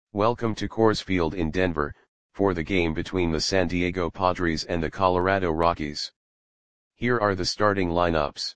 Welcome to Coors Field in Denver, for the game between the San Diego Padres and the Colorado Rockies. Here are the starting lineups.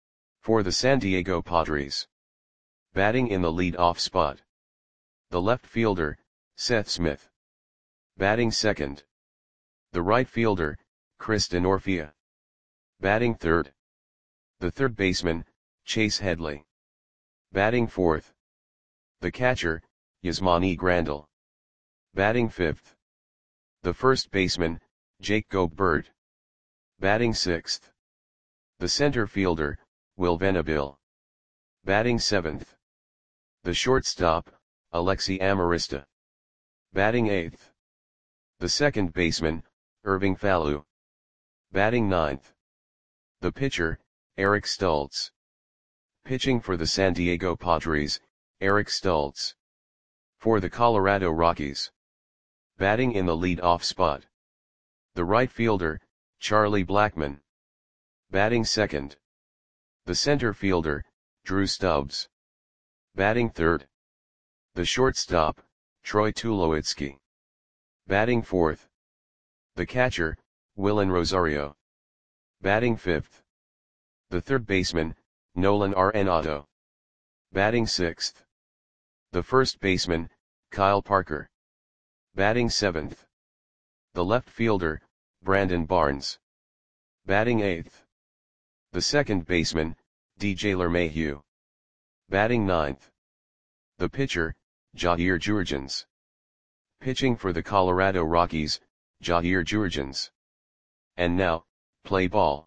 For the San Diego Padres. Batting in the lead-off spot. The left fielder, Seth Smith. Batting second. The right fielder, Chris Denorfia. Batting third. The third baseman, Chase Headley. Batting fourth. The catcher, Yasmani Grandal. Batting fifth. The first baseman, Jake Gobert. Batting sixth. The center fielder, Will Venable. Batting seventh. The shortstop, Alexi Amarista. Batting eighth. The second baseman, Irving Falou. Batting ninth. The pitcher, Eric Stultz. Pitching for the San Diego Padres, Eric Stultz. For the Colorado Rockies. Batting in the lead-off spot. The right fielder, Charlie Blackmon. Batting second. The center fielder, Drew Stubbs. Batting third. The shortstop, Troy Tulowitzki. Batting fourth. The catcher, Willen Rosario. Batting fifth. The third baseman, Nolan Arenado. Batting sixth. The first baseman, Kyle Parker. Batting seventh. The left fielder, Brandon Barnes. Batting eighth. The second baseman, DJ LeMahieu. Batting ninth. The pitcher, Jair Jurgens. Pitching for the Colorado Rockies, Jair Jurgens. And now, play ball.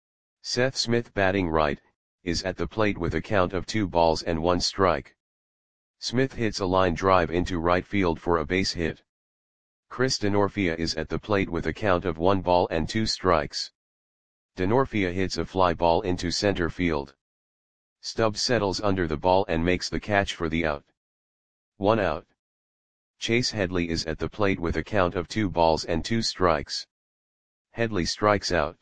Seth Smith batting right, is at the plate with a count of 2-1 strike. Smith hits a line drive into right field for a base hit. Chris Denorfia is at the plate with a count of 1-2 strikes. Denorfia hits a fly ball into center field. Stubbs settles under the ball and makes the catch for the out. 1 out. Chase Headley is at the plate with a count of 2 strikes. Headley strikes out.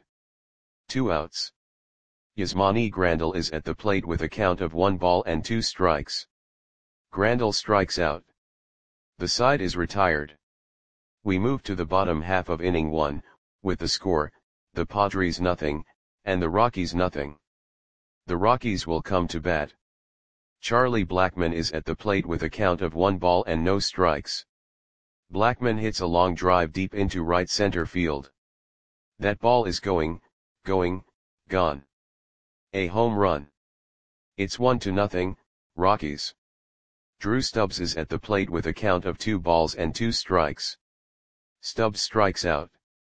2 outs. Yasmani Grandal is at the plate with a count of 1-2 strikes. Grandal strikes out. The side is retired. We move to the bottom half of inning 1, with the score, the Padres nothing, and the Rockies nothing. The Rockies will come to bat. Charlie Blackmon is at the plate with a count of 1-0 strikes. Blackmon hits a long drive deep into right center field. That ball is going, gone. A home run. It's 1-0, Rockies. Drew Stubbs is at the plate with a count of 2 strikes. Stubbs strikes out.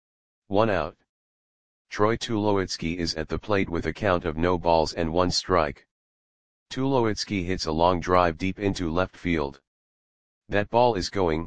1 out. Troy Tulowitzki is at the plate with a count of 0-1 strike. Tulowitzki hits a long drive deep into left field. That ball is going,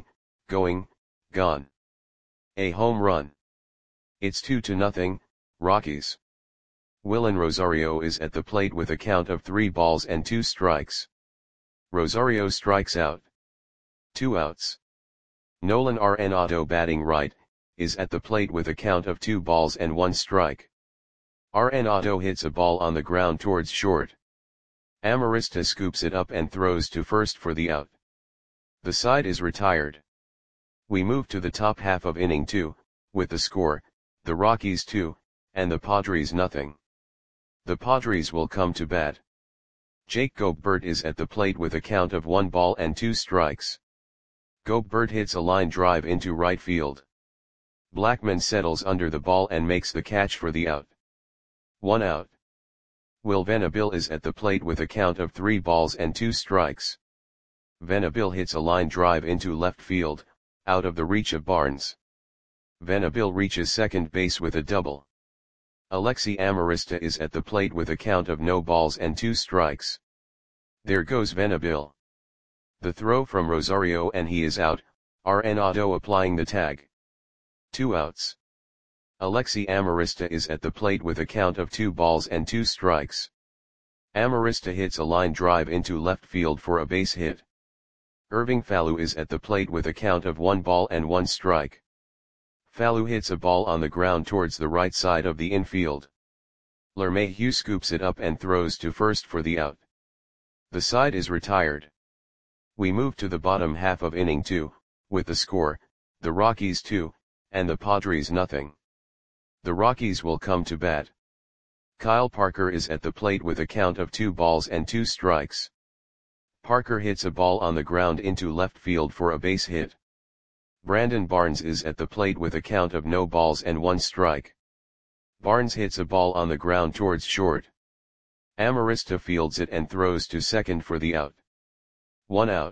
gone. A home run. It's 2-0, Rockies. Willen Rosario is at the plate with a count of 3-2 strikes. Rosario strikes out. 2 outs. Nolan Arenado batting right, is at the plate with a count of 2-1 strike. Arenado hits a ball on the ground towards short. Amarista scoops it up and throws to first for the out. The side is retired. We move to the top half of inning 2, with the score, the Rockies 2, and the Padres nothing. The Padres will come to bat. Jake Gobert is at the plate with a count of 1-2 strikes. Gobert hits a line drive into right field. Blackmon settles under the ball and makes the catch for the out. 1 out. Will Venable is at the plate with a count of 3-2 strikes. Venable hits a line drive into left field, out of the reach of Barnes. Venable reaches second base with a double. Alexi Amarista is at the plate with a count of 0-2 strikes. There goes Venable. The throw from Rosario and he is out, Arenado applying the tag. 2 outs. Alexi Amarista is at the plate with a count of 2-2 strikes. Amarista hits a line drive into left field for a base hit. Irving Falou is at the plate with a count of 1-1 strike. Falou hits a ball on the ground towards the right side of the infield. LeMahieu scoops it up and throws to first for the out. The side is retired. We move to the bottom half of inning 2, with the score, the Rockies 2, and the Padres nothing. The Rockies will come to bat. Kyle Parker is at the plate with a count of 2 balls and 2 strikes. Parker hits a ball on the ground into left field for a base hit. Brandon Barnes is at the plate with a count of no balls and 1 strike. Barnes hits a ball on the ground towards short. Amarista fields it and throws to second for the out. 1 out.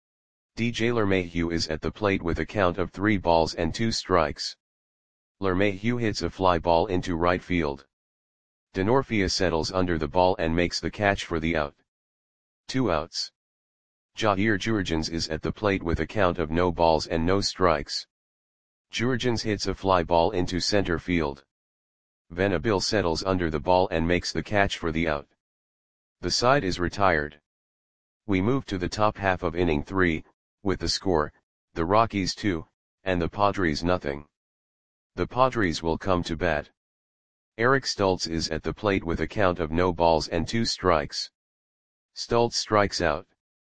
DJ LeMahieu is at the plate with a count of 3 balls and 2 strikes. LeMahieu hits a fly ball into right field. Denorfia settles under the ball and makes the catch for the out. 2 outs. Jair Jurrjens is at the plate with a count of no balls and no strikes. Jurrjens hits a fly ball into center field. Venable settles under the ball and makes the catch for the out. The side is retired. We move to the top half of inning 3, with the score, the Rockies 2, and the Padres nothing. The Padres will come to bat. Eric Stults is at the plate with a count of no balls and 2 strikes. Stults strikes out.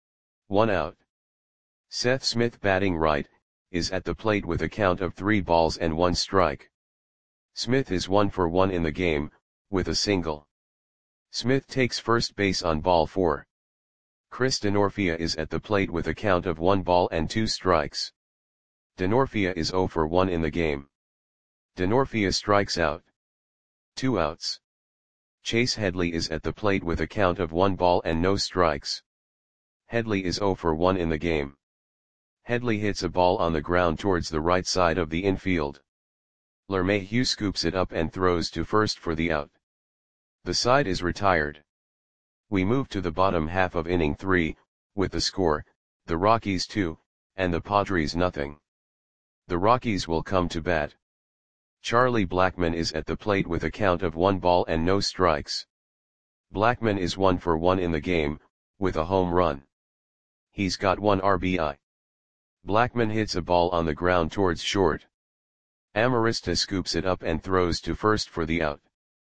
1 out. Seth Smith batting right, is at the plate with a count of 3 balls and 1 strike. Smith is 1 for 1 in the game, with a single. Smith takes first base on ball 4. Chris Denorfia is at the plate with a count of 1 ball and 2 strikes. Denorfia is 0 for 1 in the game. Denorfia strikes out. 2 outs. Chase Headley is at the plate with a count of 1 ball and no strikes. Headley is 0 for 1 in the game. Headley hits a ball on the ground towards the right side of the infield. LeMahieu scoops it up and throws to first for the out. The side is retired. We move to the bottom half of inning 3, with the score, the Rockies 2, and the Padres nothing. The Rockies will come to bat. Charlie Blackmon is at the plate with a count of 1 ball and no strikes. Blackmon is 1 for 1 in the game, with a home run. He's got 1 RBI. Blackmon hits a ball on the ground towards short. Amarista scoops it up and throws to first for the out.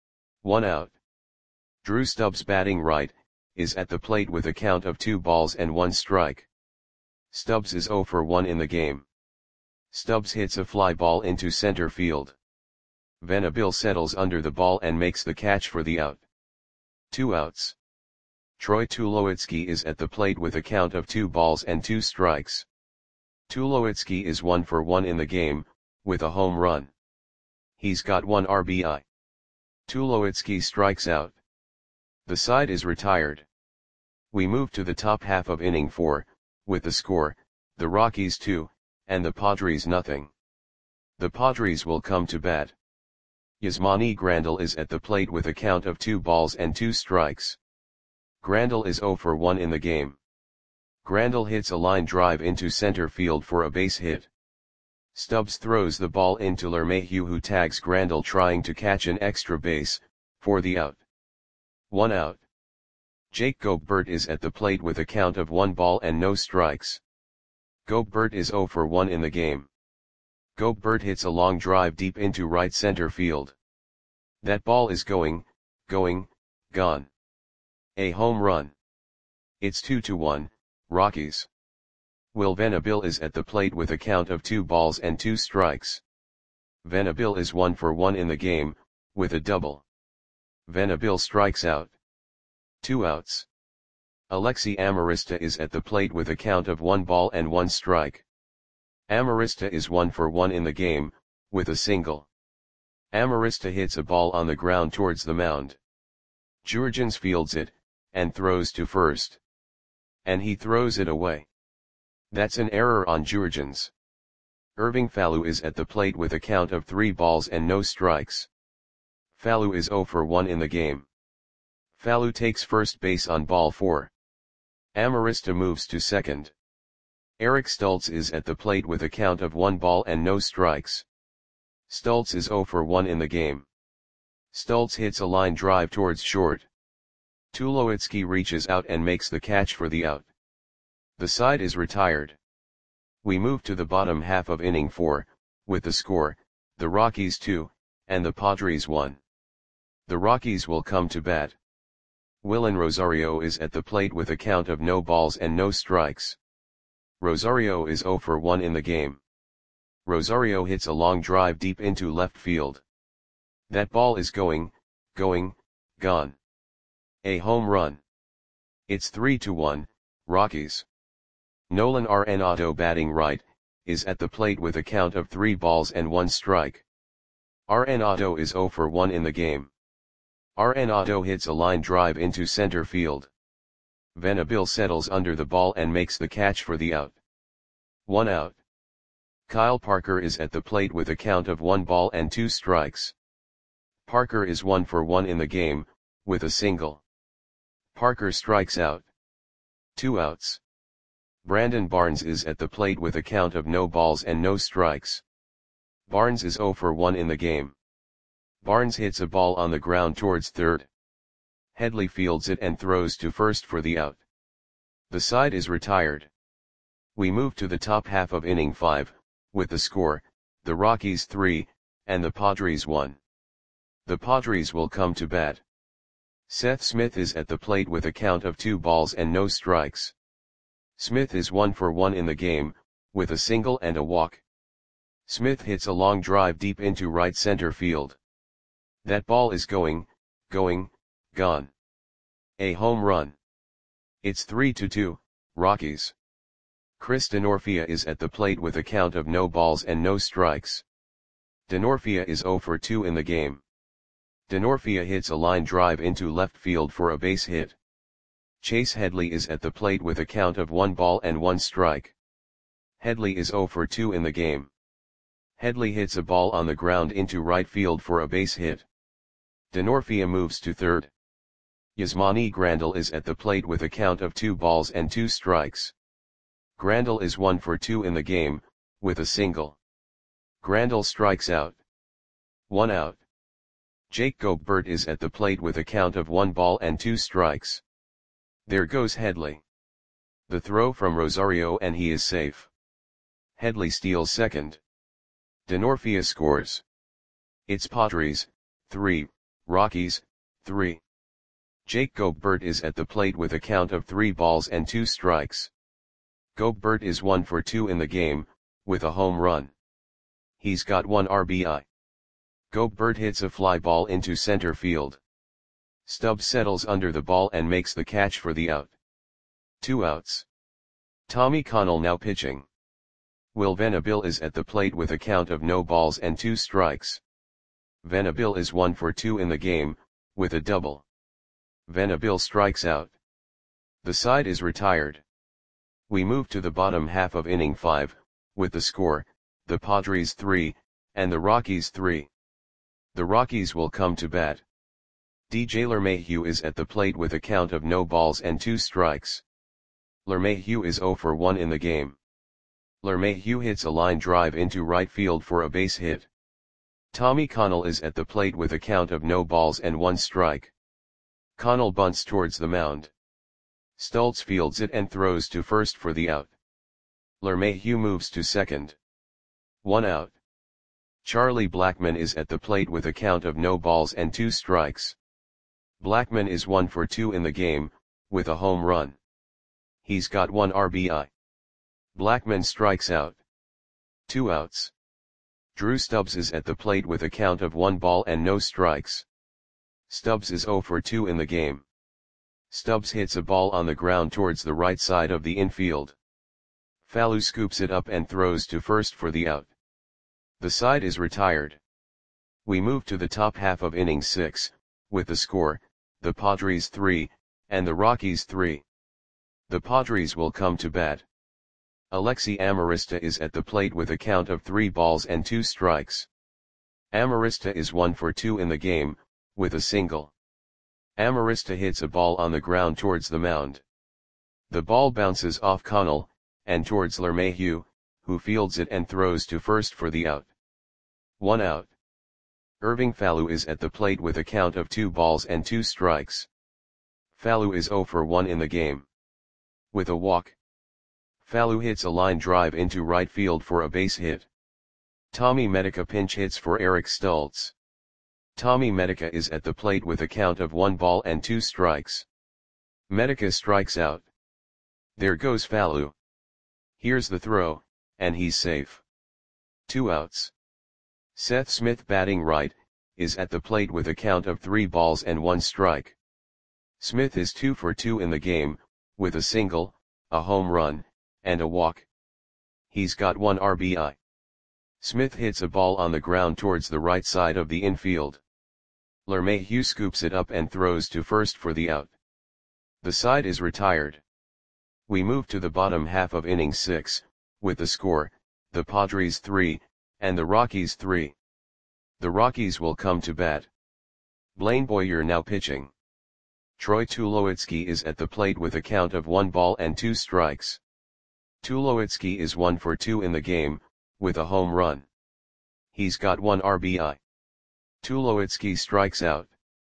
1 out. Drew Stubbs batting right, is at the plate with a count of 2 balls and 1 strike. Stubbs is 0 for 1 in the game. Stubbs hits a fly ball into center field. Venable settles under the ball and makes the catch for the out. 2 outs. Troy Tulowitzki is at the plate with a count of 2 balls and 2 strikes. Tulowitzki is 1 for 1 in the game, with a home run. He's got 1 RBI. Tulowitzki strikes out. The side is retired. We move to the top half of inning 4, with the score, the Rockies 2, and the Padres nothing. The Padres will come to bat. Yasmani Grandal is at the plate with a count of 2 balls and 2 strikes. Grandal is 0 for 1 in the game. Grandal hits a line drive into center field for a base hit. Stubbs throws the ball into LeMahieu, who tags Grandal trying to catch an extra base, for the out. 1 out. Jake Gobert is at the plate with a count of 1 ball and no strikes. Gobert is 0 for 1 in the game. Gobert hits a long drive deep into right center field. That ball is gone. A home run. It's 2-1, Rockies. Will Venable is at the plate with a count of 2 balls and 2 strikes. Venable is 1 for 1 in the game, with a double. Venable strikes out. 2 outs. Alexi Amarista is at the plate with a count of 1 ball and 1 strike. Amarista is 1 for 1 in the game, with a single. Amarista hits a ball on the ground towards the mound. Jurrjens fields it, and throws to first. And he throws it away. That's an error on Jurrjens. Irving Falou is at the plate with a count of 3 balls and no strikes. Falou is 0 for 1 in the game. Falou takes first base on ball 4. Amarista moves to second. Eric Stults is at the plate with a count of 1 ball and no strikes. Stults is 0 for 1 in the game. Stults hits a line drive towards short. Tulowitzki reaches out and makes the catch for the out. The side is retired. We move to the bottom half of inning 4, with the score, the Rockies 2, and the Padres 1. The Rockies will come to bat. Willen Rosario is at the plate with a count of no balls and no strikes. Rosario is 0 for 1 in the game. Rosario hits a long drive deep into left field. That ball is going, gone. A home run. It's 3-1, Rockies. Nolan Arenado, batting right, is at the plate with a count of 3 balls and 1 strike. Arenado is 0 for 1 in the game. Arenado hits a line drive into center field. Venable settles under the ball and makes the catch for the out. 1 out. Kyle Parker is at the plate with a count of 1 ball and 2 strikes. Parker is 1 for 1 in the game, with a single. Parker strikes out. 2 outs. Brandon Barnes is at the plate with a count of no balls and no strikes. Barnes is 0 for 1 in the game. Barnes hits a ball on the ground towards third. Headley fields it and throws to first for the out. The side is retired. We move to the top half of inning 5, with the score, the Rockies 3, and the Padres 1. The Padres will come to bat. Seth Smith is at the plate with a count of 2 balls and no strikes. Smith is 1 for 1 in the game, with a single and a walk. Smith hits a long drive deep into right center field. That ball is going, gone. A home run. It's 3-2, Rockies. Chris Denorfia is at the plate with a count of no balls and no strikes. Denorfia is 0 for 2 in the game. Denorfia hits a line drive into left field for a base hit. Chase Headley is at the plate with a count of 1 ball and 1 strike. Headley is 0 for 2 in the game. Headley hits a ball on the ground into right field for a base hit. Denorfia moves to third. Yasmani Grandal is at the plate with a count of 2 balls and 2 strikes. Grandal is 1 for 2 in the game, with a single. Grandal strikes out. 1 out. Jake Gobert is at the plate with a count of 1 ball and 2 strikes. There goes Headley. The throw from Rosario and he is safe. Headley steals second. Denorfia scores. It's Padres, 3, Rockies, 3. Jake Gobert is at the plate with a count of 3 balls and 2 strikes. Gobert is 1 for 2 in the game, with a home run. He's got 1 RBI. Gobert hits a fly ball into center field. Stubbs settles under the ball and makes the catch for the out. 2 outs. Tommy Connell now pitching. Will Venable is at the plate with a count of no balls and 2 strikes. Venable is 1 for 2 in the game, with a double. Venable strikes out. The side is retired. We move to the bottom half of inning 5, with the score, the Padres 3, and the Rockies 3. The Rockies will come to bat. DJ LeMahieu is at the plate with a count of no balls and 2 strikes. LeMahieu is 0 for 1 in the game. LeMahieu hits a line drive into right field for a base hit. Tommy Connell is at the plate with a count of no balls and 1 strike. Connell bunts towards the mound. Stultz fields it and throws to first for the out. LeMahieu moves to second. 1 out. Charlie Blackmon is at the plate with a count of no balls and 2 strikes. Blackmon is 1 for 2 in the game, with a home run. He's got 1 RBI. Blackmon strikes out. 2 outs. Drew Stubbs is at the plate with a count of 1 ball and no strikes. Stubbs is 0 for 2 in the game. Stubbs hits a ball on the ground towards the right side of the infield. Fallu scoops it up and throws to first for the out. The side is retired. We move to the top half of inning 6, with the score, the Padres 3, and the Rockies 3. The Padres will come to bat. Alexi Amarista is at the plate with a count of 3 balls and 2 strikes. Amarista is 1 for 2 in the game, with a single. Amarista hits a ball on the ground towards the mound. The ball bounces off Connell, and towards LeMahieu, who fields it and throws to first for the out. 1 out. Irving Fallu is at the plate with a count of 2 balls and 2 strikes. Fallu is 0 for 1 in the game. With a walk. Fallu hits a line drive into right field for a base hit. Tommy Medica pinch hits for Eric Stultz. Tommy Medica is at the plate with a count of 1 ball and 2 strikes. Medica strikes out. There goes Fallu. Here's the throw, and he's safe. 2 outs. Seth Smith batting right, is at the plate with a count of 3 balls and 1 strike. Smith is 2 for 2 in the game, with a single, a home run, and a walk. He's got 1 RBI. Smith hits a ball on the ground towards the right side of the infield. LeMahieu scoops it up and throws to first for the out. The side is retired. We move to the bottom half of inning 6, with the score, the Padres 3, and the Rockies 3. The Rockies will come to bat. Blaine Boyer now pitching. Troy Tulowitzki is at the plate with a count of 1 ball and 2 strikes. Tulowitzki is 1 for 2 in the game, with a home run. He's got 1 RBI. Tulowitzki strikes out.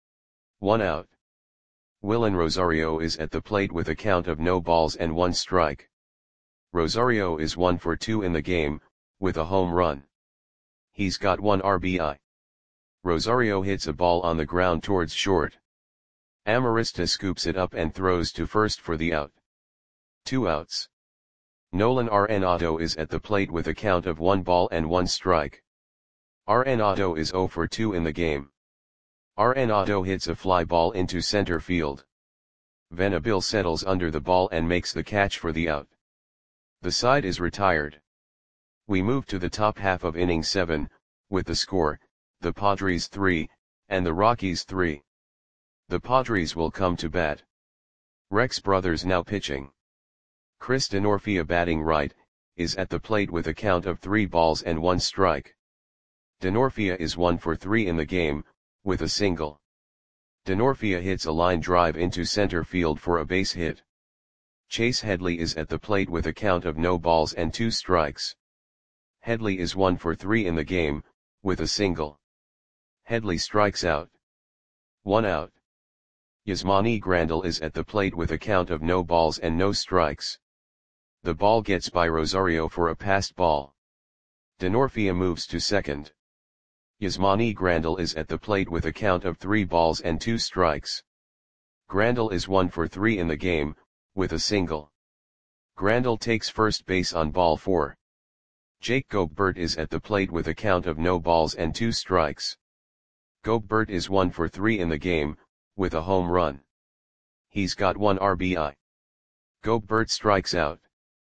1 out. Willen Rosario is at the plate with a count of no balls and 1 strike. Rosario is 1 for 2 in the game, with a home run. He's got 1 RBI. Rosario hits a ball on the ground towards short. Amarista scoops it up and throws to first for the out. 2 outs. Nolan Arenado is at the plate with a count of 1 ball and 1 strike. Arenado is 0 for 2 in the game. Arenado hits a fly ball into center field. Venable settles under the ball and makes the catch for the out. The side is retired. We move to the top half of inning 7, with the score, the Padres 3, and the Rockies 3. The Padres will come to bat. Rex Brothers now pitching. Chris Denorfia batting right, is at the plate with a count of 3 balls and 1 strike. Denorfia is 1 for 3 in the game, with a single. Denorfia hits a line drive into center field for a base hit. Chase Headley is at the plate with a count of no balls and 2 strikes. Headley is 1 for 3 in the game, with a single. Headley strikes out. 1 out. Yasmani Grandal is at the plate with a count of no balls and no strikes. The ball gets by Rosario for a passed ball. Denorfia moves to second. Yasmani Grandal is at the plate with a count of 3 balls and 2 strikes. Grandal is 1 for 3 in the game, with a single. Grandal takes first base on ball 4. Jake Gobert is at the plate with a count of no balls and 2 strikes. Gobert is 1 for 3 in the game, with a home run. He's got 1 RBI. Gobert strikes out.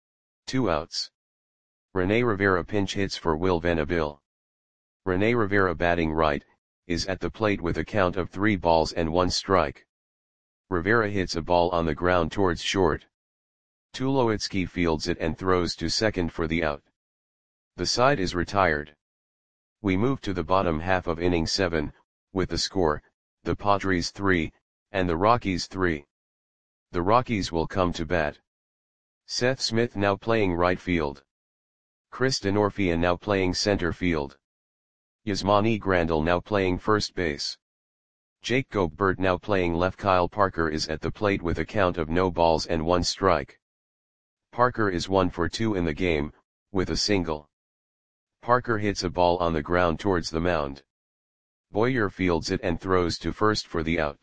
2 outs. Rene Rivera pinch hits for Will Venable. Rene Rivera batting right, is at the plate with a count of 3 balls and 1 strike. Rivera hits a ball on the ground towards short. Tulowitzki fields it and throws to second for the out. The side is retired. We move to the bottom half of inning 7, with the score, the Padres 3, and the Rockies 3. The Rockies will come to bat. Seth Smith now playing right field. Chris Denorfia now playing center field. Yasmani Grandal now playing first base. Jake Gobert now playing left. Kyle Parker is at the plate with a count of no balls and 1 strike. Parker is 1 for 2 in the game, with a single. Parker hits a ball on the ground towards the mound. Boyer fields it and throws to first for the out.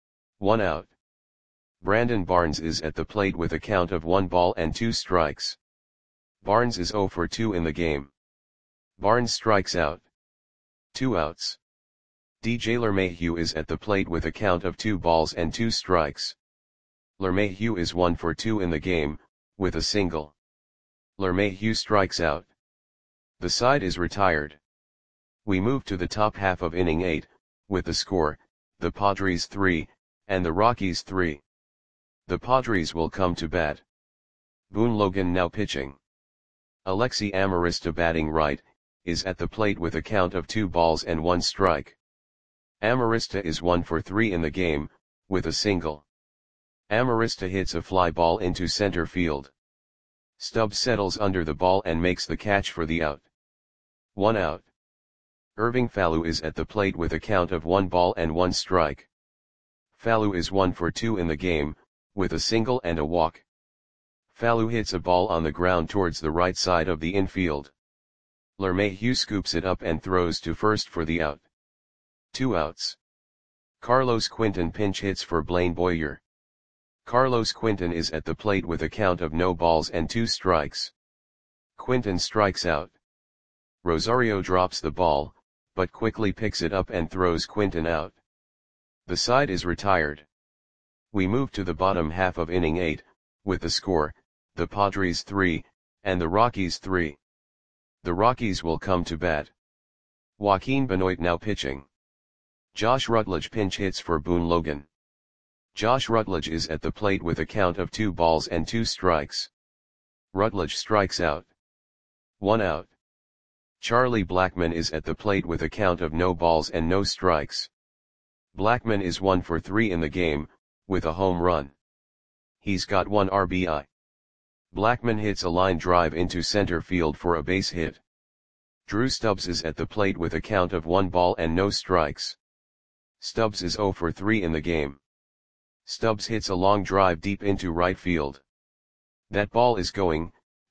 1 out. Brandon Barnes is at the plate with a count of 1 ball and 2 strikes. Barnes is 0 for 2 in the game. Barnes strikes out. 2 outs. DJ LeMahieu is at the plate with a count of 2 balls and 2 strikes. LeMahieu is 1 for 2 in the game, with a single. LeMahieu strikes out. The side is retired. We move to the top half of inning 8, with the score, the Padres 3, and the Rockies 3. The Padres will come to bat. Boone Logan now pitching. Alexi Amarista batting right, is at the plate with a count of 2 balls and 1 strike. Amarista is 1 for 3 in the game, with a single. Amarista hits a fly ball into center field. Stubbs settles under the ball and makes the catch for the out. 1 out. Irving Falou is at the plate with a count of 1 ball and 1 strike. Falou is 1 for 2 in the game, with a single and a walk. Falou hits a ball on the ground towards the right side of the infield. LeMahieu scoops it up and throws to first for the out. 2 outs. Carlos Quinton pinch hits for Blaine Boyer. Carlos Quinton is at the plate with a count of no balls and 2 strikes. Quinton strikes out. Rosario drops the ball, but quickly picks it up and throws Quinton out. The side is retired. We move to the bottom half of inning 8, with the score, the Padres 3, and the Rockies 3. The Rockies will come to bat. Joaquin Benoit now pitching. Josh Rutledge pinch hits for Boone Logan. Josh Rutledge is at the plate with a count of 2 balls and 2 strikes. Rutledge strikes out. 1 out. Charlie Blackmon is at the plate with a count of no balls and no strikes. Blackmon is 1 for 3 in the game, with a home run. He's got 1 RBI. Blackmon hits a line drive into center field for a base hit. Drew Stubbs is at the plate with a count of 1 ball and no strikes. Stubbs is 0 for 3 in the game. Stubbs hits a long drive deep into right field. That ball is gone.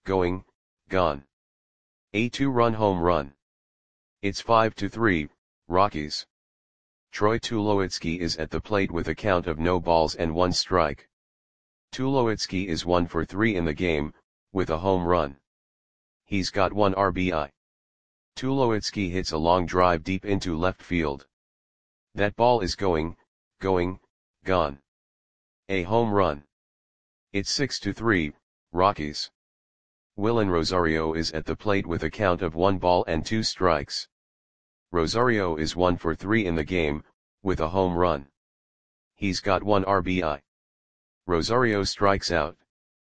A 2-run home run. It's 5-3, Rockies. Troy Tulowitzki is at the plate with a count of no balls and 1 strike. Tulowitzki is 1 for 3 in the game, with a home run. He's got 1 RBI. Tulowitzki hits a long drive deep into left field. That ball is gone. A home run. It's 6-3, Rockies. Willen Rosario is at the plate with a count of 1 ball and 2 strikes. Rosario is 1 for 3 in the game, with a home run. He's got 1 RBI. Rosario strikes out.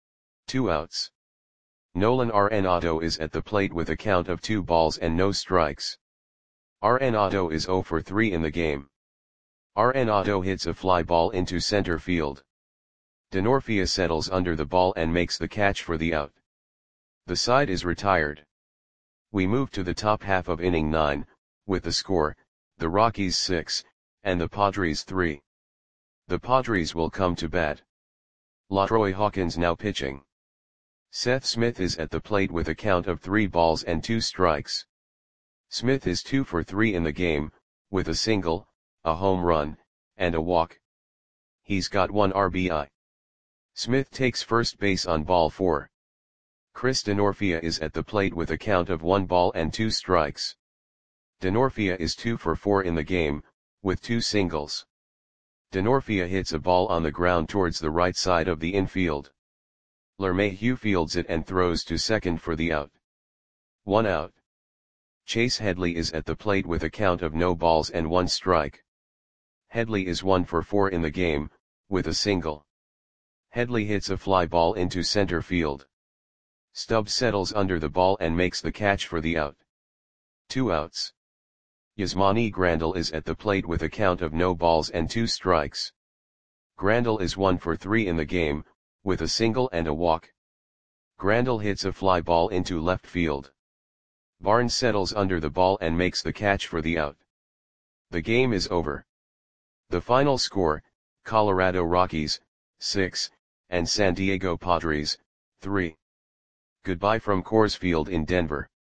2 outs. Nolan Arenado is at the plate with a count of 2 balls and no strikes. Arenado is 0 for 3 in the game. Arenado hits a fly ball into center field. Denorfia settles under the ball and makes the catch for the out. The side is retired. We move to the top half of inning 9, with the score, the Rockies 6, and the Padres 3. The Padres will come to bat. LaTroy Hawkins now pitching. Seth Smith is at the plate with a count of 3 balls and 2 strikes. Smith is 2 for 3 in the game, with a single, a home run, and a walk. He's got 1 RBI. Smith takes first base on ball 4. Chris Denorfia is at the plate with a count of 1 ball and 2 strikes. Denorfia is 2 for 4 in the game, with 2 singles. Denorfia hits a ball on the ground towards the right side of the infield. LeMahieu fields it and throws to second for the out. 1 out. Chase Headley is at the plate with a count of no balls and 1 strike. Headley is 1 for 4 in the game, with a single. Headley hits a fly ball into center field. Stubbs settles under the ball and makes the catch for the out. 2 outs. Yasmani Grandal is at the plate with a count of no balls and 2 strikes. Grandal is 1 for 3 in the game, with a single and a walk. Grandal hits a fly ball into left field. Barnes settles under the ball and makes the catch for the out. The game is over. The final score, Colorado Rockies, 6, and San Diego Padres, 3. Goodbye from Coors Field in Denver.